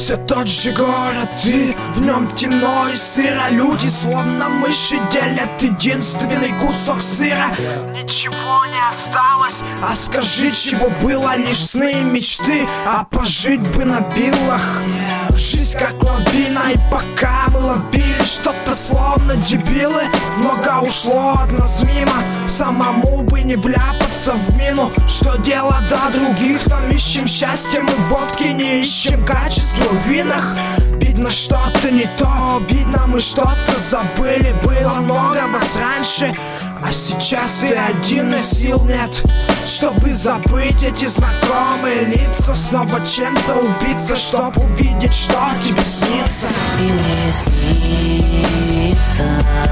Все тот же город, и в нем темно и сыро. Люди словно мыши делят единственный кусок сыра. Ничего не осталось, а скажи, чего было. Лишь сны и мечты, а пожить бы на виллах. Жизнь как лавина, и пока мы ловили что-то словно дебилы, много ушло от нас мимо. Самому бы не вляпаться в мину. Что дело до других, нам ищем счастье. Мы в водке не ищем качество в винах. Видно, что-то не то, видно, мы что-то забыли. Было много нас раньше, а сейчас ты один, и сил нет, чтобы забыть эти знакомые лица. Снова чем-то убиться, чтоб увидеть, что тебе снится. И мне снится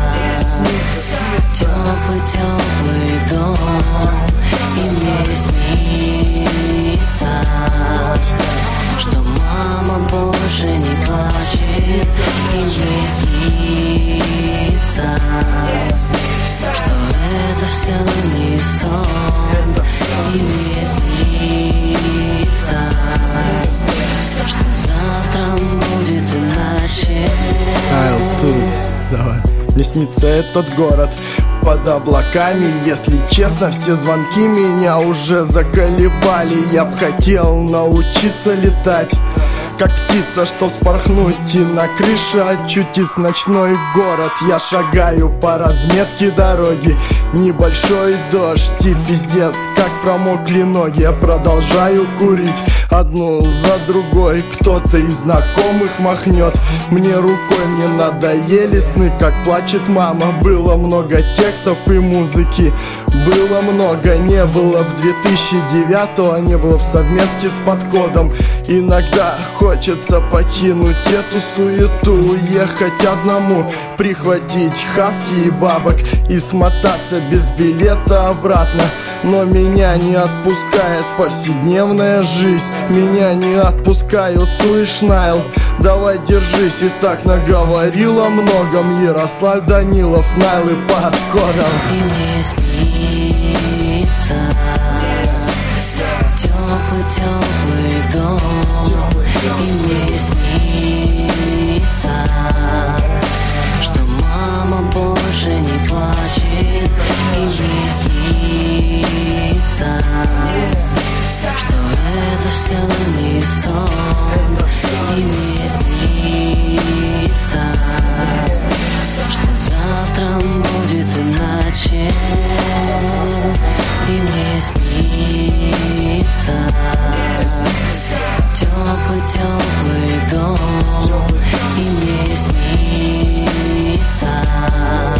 теплый дом. И мне снится, что мама больше не плачет. И мне снится, что это все не сон. И мне снится, что завтра будет иначе. Тут, давай. Мне снится этот город под облаками. Если честно, все звонки меня уже заколебали. Я б хотел научиться летать, как птица, что вспорхнуть и на крыше очутить ночной город. Я шагаю по разметке дороги, небольшой дождь и пиздец, как промокли ноги. Я продолжаю курить одну за другой. Кто-то из знакомых махнет мне рукой. Мне надоели сны, как плачет мама. Было много текстов и музыки, было много. Не было б 2009-го, не было б совместки с Подкодом. Иногда хочется покинуть эту суету, уехать одному, прихватить хавки и бабок и смотаться без билета обратно. Но меня не отпускает повседневная жизнь, меня не отпускают, слышь, Найл, давай держись. И так наговорил о многом Ярослав Данилов, Найл и Подкодом. И мне снится теплый дом. И мне снится, что мама больше не плачет. И мне снится, что это все не сон. И мне снится, что завтра будет иначе. И мне снится теплый дом. И мне снится